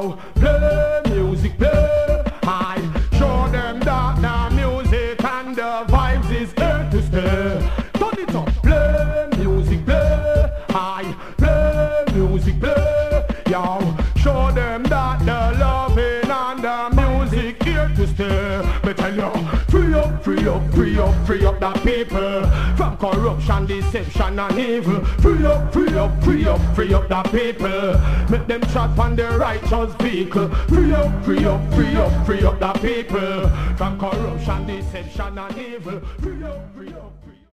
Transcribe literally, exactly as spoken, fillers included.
Yo, play music, play. I show them that the music and the vibes is here to stay. Turn it up, play music, play. I play music, play. Yo, show them that the loving and the music here to stay. Me tell you, free up, free up, free up, free up the people from corruption, deception and evil. Free up, free up, free up, free up the people. Make them trot on the righteous vehicle. Free up, free up, free up, free up the people from corruption, deception and evil. Free up, free up.